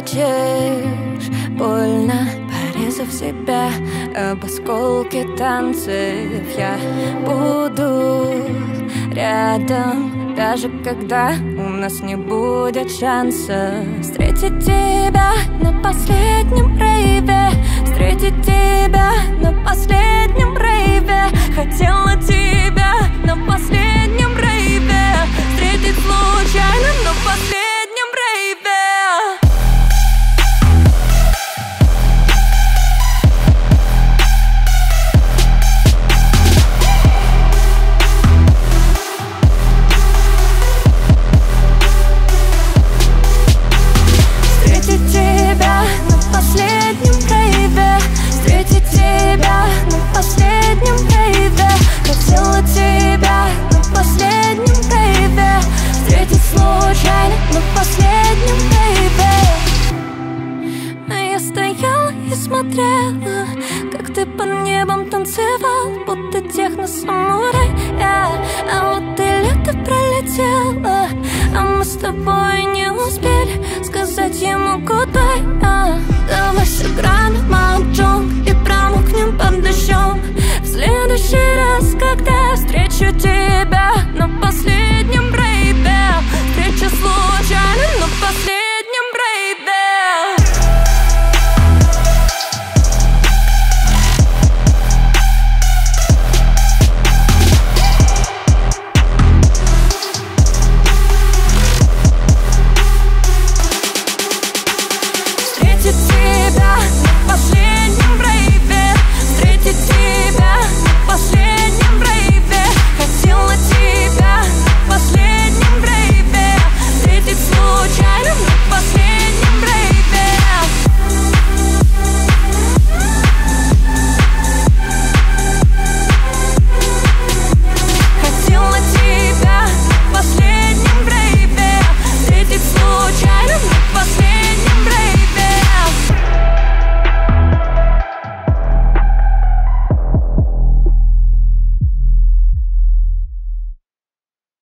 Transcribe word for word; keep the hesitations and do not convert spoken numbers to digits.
хочешь больно, порезав себя об осколки танцев. Я буду рядом, даже когда у нас не будет шанса встретить тебя на последнем рейве, встретить тебя на последнем рейве. Хотела тебя на последнем рейве встретить случайно на последнем рейве. Встретить тебя на последнем рейве, встретить тебя на последнем рейве. Хотела тебя на последнем рейве встретить случайно на последнем рейве. А я стояла и смотрела, как ты под небом танцевал, будто техно-самурай. yeah. А вот и лето пролетело, а мы с тобой не успели сказать ему goodbye. ah. Давай сыграем в Mahjong и